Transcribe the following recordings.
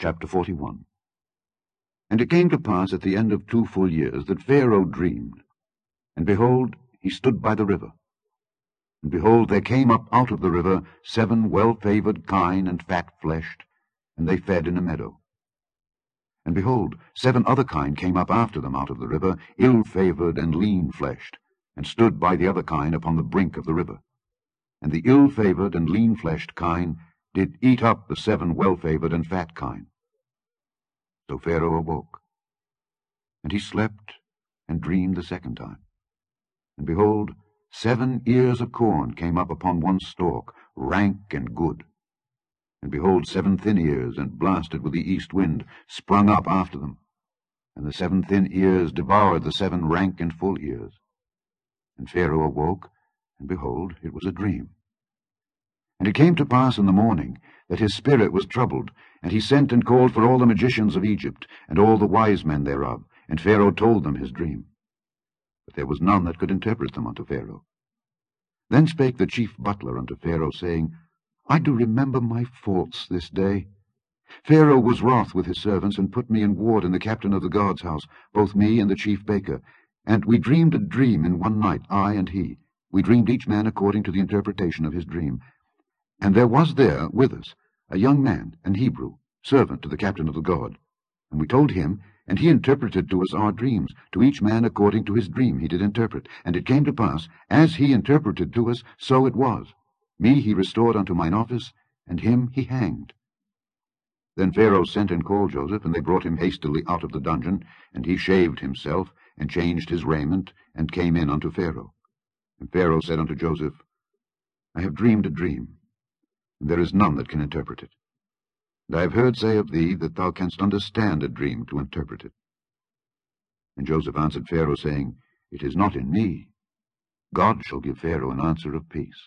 Chapter 41. And it came to pass at the end of 2 full years that Pharaoh dreamed. And behold, he stood by the river. And behold, there came up out of the river 7 well-favoured kine and fat-fleshed, and they fed in a meadow. And behold, 7 other kine came up after them out of the river, ill-favoured and lean-fleshed, and stood by the other kine upon the brink of the river. And the ill-favoured and lean-fleshed kine did eat up the 7 well-favoured and fat kine. So Pharaoh awoke, and he slept and dreamed the second time. And behold, 7 ears of corn came up upon one stalk, rank and good. And behold, 7 thin ears, and blasted with the east wind, sprung up after them. And the 7 thin ears devoured the 7 rank and full ears. And Pharaoh awoke, and behold, it was a dream. And it came to pass in the morning that his spirit was troubled, and he sent and called for all the magicians of Egypt, and all the wise men thereof, and Pharaoh told them his dream. But there was none that could interpret them unto Pharaoh. Then spake the chief butler unto Pharaoh, saying, I do remember my faults this day. Pharaoh was wroth with his servants, and put me in ward in the captain of the guard's house, both me and the chief baker. And we dreamed a dream in one night, I and he. We dreamed each man according to the interpretation of his dream. And there was there with us a young man, an Hebrew, servant to the captain of the guard. And we told him, and he interpreted to us our dreams, to each man according to his dream he did interpret. And it came to pass, as he interpreted to us, so it was. Me he restored unto mine office, and him he hanged. Then Pharaoh sent and called Joseph, and they brought him hastily out of the dungeon, and he shaved himself, and changed his raiment, and came in unto Pharaoh. And Pharaoh said unto Joseph, I have dreamed a dream, and there is none that can interpret it. And I have heard say of thee that thou canst understand a dream to interpret it. And Joseph answered Pharaoh, saying, It is not in me. God shall give Pharaoh an answer of peace.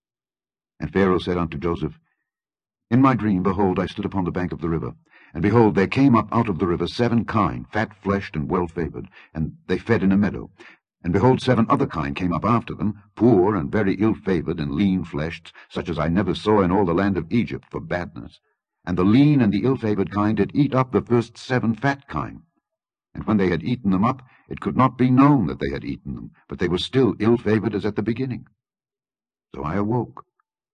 And Pharaoh said unto Joseph, In my dream, behold, I stood upon the bank of the river, and behold, there came up out of the river 7 kine, fat-fleshed and well-favoured, and they fed in a meadow. And behold, 7 other kine came up after them, poor and very ill-favoured and lean-fleshed, such as I never saw in all the land of Egypt for badness. And the lean and the ill-favoured kine did eat up the first 7 fat kine. And when they had eaten them up, it could not be known that they had eaten them, but they were still ill-favoured as at the beginning. So I awoke.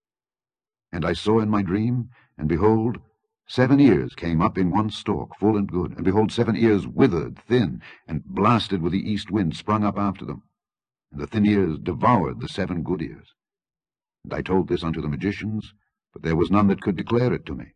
And I saw in my dream, and behold, 7 ears came up in one stalk, full and good, and behold, 7 ears withered, thin, and blasted with the east wind, sprung up after them. And the thin ears devoured the 7 good ears. And I told this unto the magicians, but there was none that could declare it to me.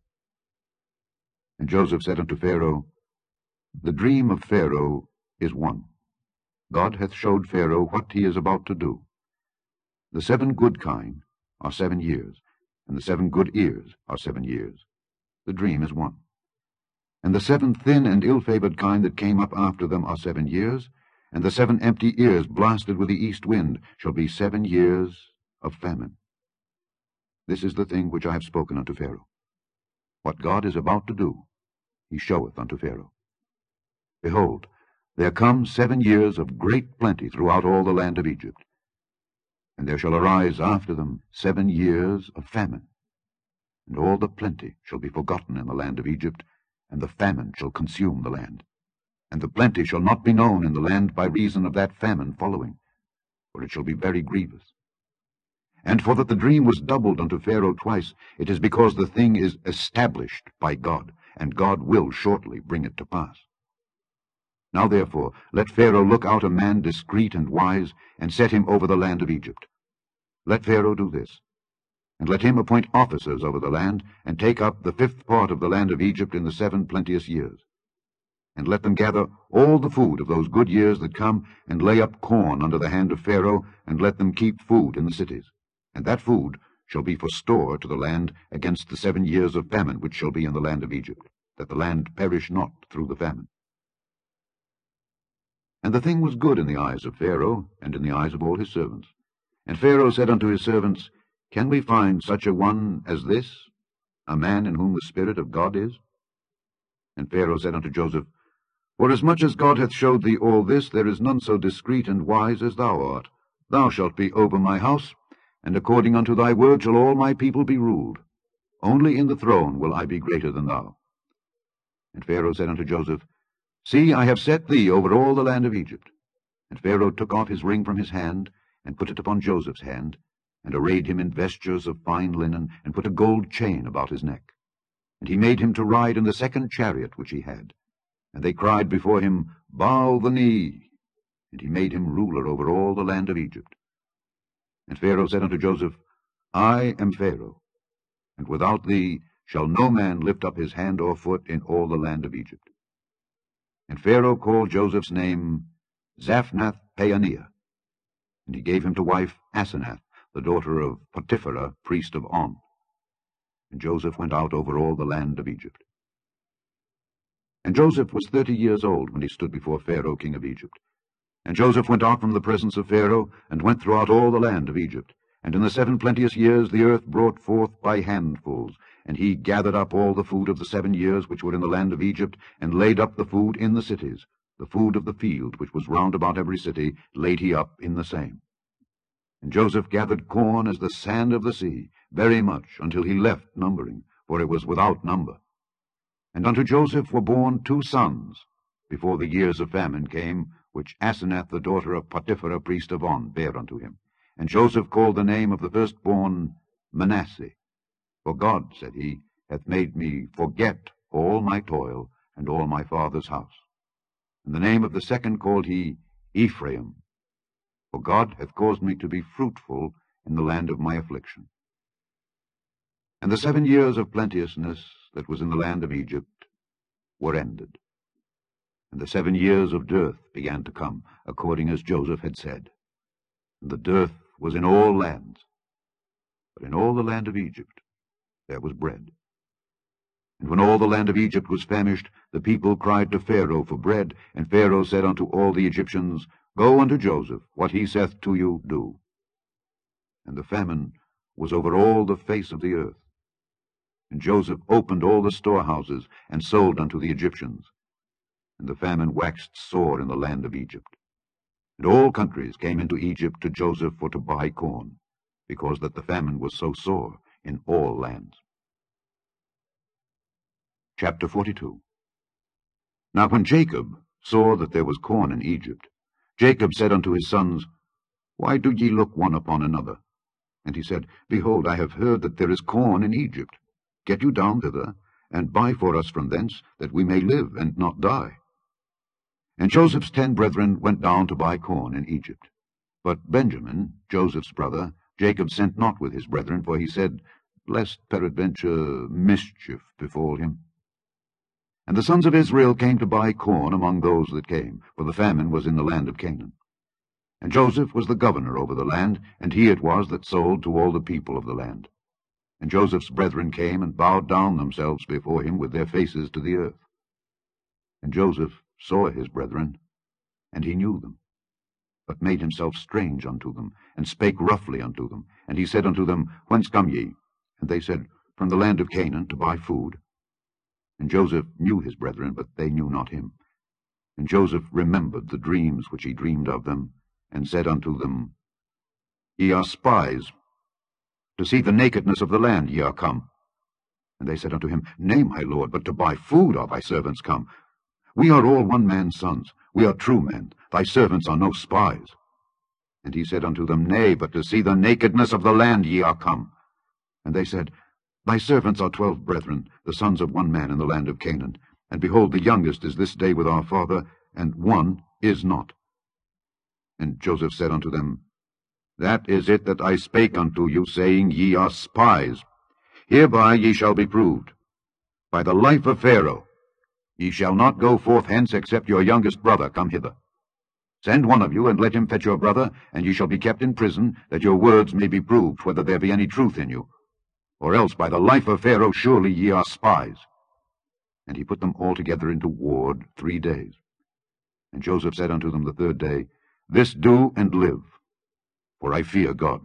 And Joseph said unto Pharaoh, The dream of Pharaoh is one. God hath showed Pharaoh what he is about to do. The 7 good kine are 7 years, and the 7 good ears are 7 years. The dream is one. And the 7 thin and ill-favoured kine that came up after them are 7 years, and the 7 empty ears blasted with the east wind shall be 7 years of famine. This is the thing which I have spoken unto Pharaoh. What God is about to do, he showeth unto Pharaoh. Behold, there come 7 years of great plenty throughout all the land of Egypt. And there shall arise after them 7 years of famine. And all the plenty shall be forgotten in the land of Egypt, and the famine shall consume the land. And the plenty shall not be known in the land by reason of that famine following, for it shall be very grievous. And for that the dream was doubled unto Pharaoh twice, it is because the thing is established by God, and God will shortly bring it to pass. Now therefore let Pharaoh look out a man discreet and wise, and set him over the land of Egypt. Let Pharaoh do this, and let him appoint officers over the land, and take up the 5th part of the land of Egypt in the 7 plenteous years. And let them gather all the food of those good years that come, and lay up corn under the hand of Pharaoh, and let them keep food in the cities. And that food shall be for store to the land against the 7 years of famine which shall be in the land of Egypt, that the land perish not through the famine. And the thing was good in the eyes of Pharaoh, and in the eyes of all his servants. And Pharaoh said unto his servants, Can we find such a one as this, a man in whom the Spirit of God is? And Pharaoh said unto Joseph, Forasmuch as God hath showed thee all this, there is none so discreet and wise as thou art. Thou shalt be over my house, and according unto thy word shall all my people be ruled. Only in the throne will I be greater than thou. And Pharaoh said unto Joseph, See, I have set thee over all the land of Egypt. And Pharaoh took off his ring from his hand, and put it upon Joseph's hand, and arrayed him in vestures of fine linen, and put a gold chain about his neck. And he made him to ride in the second chariot which he had. And they cried before him, Bow the knee. And he made him ruler over all the land of Egypt. And Pharaoh said unto Joseph, I am Pharaoh, and without thee shall no man lift up his hand or foot in all the land of Egypt. And Pharaoh called Joseph's name Zaphnath-Paaneah, and he gave him to wife Asenath, the daughter of Potiphera, priest of On. And Joseph went out over all the land of Egypt. And Joseph was 30 years old when he stood before Pharaoh king of Egypt. And Joseph went out from the presence of Pharaoh, and went throughout all the land of Egypt. And in the 7 plenteous years the earth brought forth by handfuls, and he gathered up all the food of the 7 years which were in the land of Egypt, and laid up the food in the cities. The food of the field which was round about every city laid he up in the same. And Joseph gathered corn as the sand of the sea, very much, until he left numbering, for it was without number. And unto Joseph were born 2 sons, before the years of famine came, which Asenath the daughter of Potiphera priest of On bare unto him. And Joseph called the name of the firstborn Manasseh. For God, said he, hath made me forget all my toil and all my father's house. And the name of the second called he Ephraim. For God hath caused me to be fruitful in the land of my affliction. And the 7 years of plenteousness that was in the land of Egypt were ended. And the 7 years of dearth began to come, according as Joseph had said. And the dearth was in all lands, but in all the land of Egypt there was bread. And when all the land of Egypt was famished, the people cried to Pharaoh for bread. And Pharaoh said unto all the Egyptians, Go unto Joseph, what he saith to you, do. And the famine was over all the face of the earth. And Joseph opened all the storehouses, and sold unto the Egyptians. And the famine waxed sore in the land of Egypt. And all countries came into Egypt to Joseph for to buy corn, because that the famine was so sore in all lands. Chapter 42. Now when Jacob saw that there was corn in Egypt, Jacob said unto his sons, Why do ye look one upon another? And he said, Behold, I have heard that there is corn in Egypt. Get you down thither, and buy for us from thence, that we may live and not die. And Joseph's 10 brethren went down to buy corn in Egypt. But Benjamin, Joseph's brother, Jacob sent not with his brethren, for he said, Lest peradventure mischief befall him. And the sons of Israel came to buy corn among those that came, for the famine was in the land of Canaan. And Joseph was the governor over the land, and he it was that sold to all the people of the land. And Joseph's brethren came and bowed down themselves before him with their faces to the earth. And Joseph saw his brethren, and he knew them, but made himself strange unto them, and spake roughly unto them. And he said unto them, Whence come ye? And they said, From the land of Canaan, to buy food. And Joseph knew his brethren, but they knew not him. And Joseph remembered the dreams which he dreamed of them, and said unto them, Ye are spies. To see the nakedness of the land ye are come. And they said unto him, Nay, my lord, but to buy food are thy servants come. We are all one man's sons. We are true men. Thy servants are no spies. And he said unto them, Nay, but to see the nakedness of the land ye are come. And they said, Thy servants are 12 brethren, the sons of one man in the land of Canaan. And behold, the youngest is this day with our father, and one is not. And Joseph said unto them, That is it that I spake unto you, saying, Ye are spies. Hereby ye shall be proved. By the life of Pharaoh, ye shall not go forth hence, except your youngest brother come hither. Send one of you, and let him fetch your brother, and ye shall be kept in prison, that your words may be proved, whether there be any truth in you. Or else by the life of Pharaoh surely ye are spies. And he put them all together into ward 3 days. And Joseph said unto them the 3rd day, This do and live, for I fear God.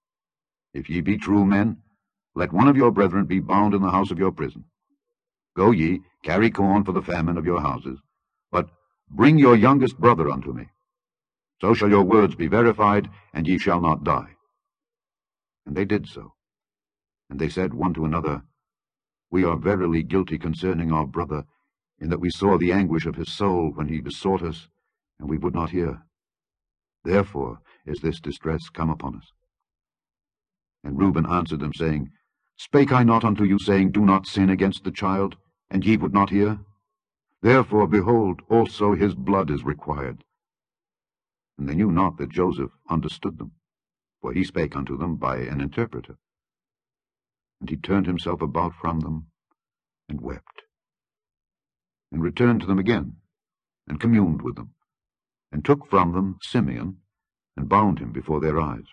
If ye be true men, let one of your brethren be bound in the house of your prison. Go ye, carry corn for the famine of your houses, but bring your youngest brother unto me. So shall your words be verified, and ye shall not die. And they did so. And they said one to another, We are verily guilty concerning our brother. in that we saw the anguish of his soul when he besought us, and we would not hear. Therefore is this distress come upon us. And Reuben answered them, saying, Spake I not unto you, saying, Do not sin against the child, and ye would not hear? Therefore, behold, also his blood is required. And they knew not that Joseph understood them, for he spake unto them by an interpreter. And he turned himself about from them, and wept, and returned to them again, and communed with them, and took from them Simeon, and bound him before their eyes.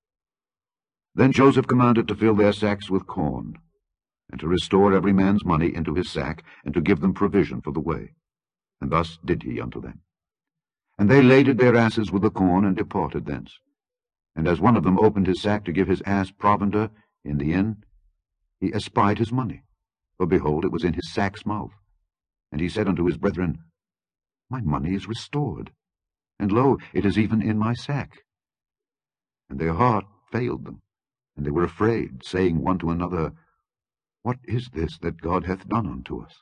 Then Joseph commanded to fill their sacks with corn, and to restore every man's money into his sack, and to give them provision for the way. And thus did he unto them. And they laded their asses with the corn, and departed thence. And as one of them opened his sack to give his ass provender in the inn, he espied his money, for behold, it was in his sack's mouth. And he said unto his brethren, My money is restored, and lo, it is even in my sack. And their heart failed them, and they were afraid, saying one to another, What is this that God hath done unto us?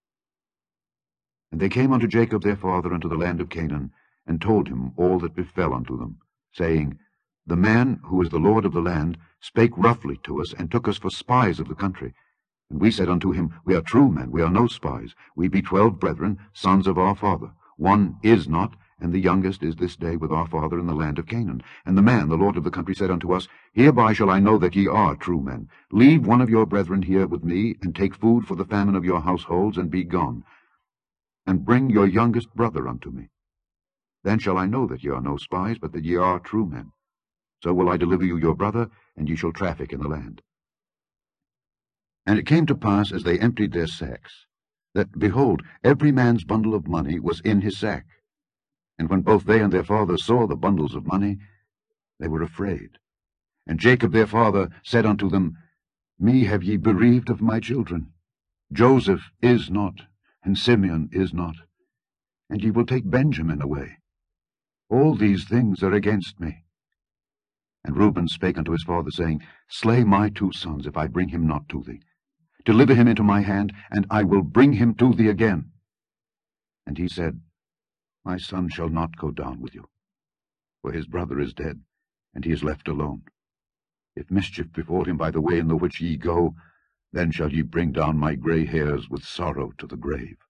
And they came unto Jacob their father unto the land of Canaan, and told him all that befell unto them, saying, The man who is the Lord of the land spake roughly to us, and took us for spies of the country. And we said unto him, We are true men, we are no spies. We be 12 brethren, sons of our father. One is not, and the youngest is this day with our father in the land of Canaan. And the man, the Lord of the country, said unto us, Hereby shall I know that ye are true men. Leave one of your brethren here with me, and take food for the famine of your households, and be gone. And bring your youngest brother unto me. Then shall I know that ye are no spies, but that ye are true men. So will I deliver you your brother, and ye shall traffic in the land. And it came to pass, as they emptied their sacks, that, behold, every man's bundle of money was in his sack. And when both they and their father saw the bundles of money, they were afraid. And Jacob their father said unto them, Me have ye bereaved of my children. Joseph is not, and Simeon is not, and ye will take Benjamin away. All these things are against me. And Reuben spake unto his father, saying, Slay my 2 sons, if I bring him not to thee. Deliver him into my hand, and I will bring him to thee again. And he said, My son shall not go down with you, for his brother is dead, and he is left alone. If mischief befall him by the way in the which ye go, then shall ye bring down my grey hairs with sorrow to the grave.